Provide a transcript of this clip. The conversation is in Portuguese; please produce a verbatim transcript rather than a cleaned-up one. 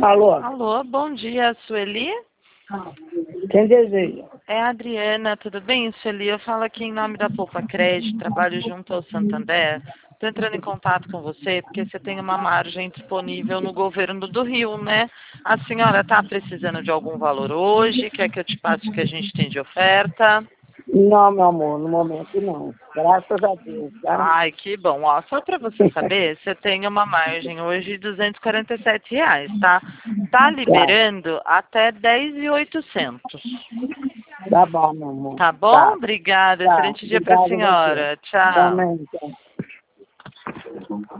Alô? Alô, bom dia, Sueli? Quem deseja? É a Adriana, tudo bem, Sueli? Eu falo aqui em nome da Poupa Crédito, trabalho junto ao Santander. Estou entrando em contato com você porque você tem uma margem disponível no governo do Rio, né? A senhora está precisando de algum valor hoje? Quer que eu te passe o que a gente tem de oferta? Não, meu amor, no momento não. Graças a Deus, tá? Ai, que bom. Ó, só para você saber, você tem uma margem hoje de duzentos e quarenta e sete reais, tá? Tá Tá, liberando até dez mil e oitocentos. tá bom, meu amor. Tá bom? Tá, Obrigada. tá. Excelente dia para a Obrigada a você. senhora. Tchau. Também, tá.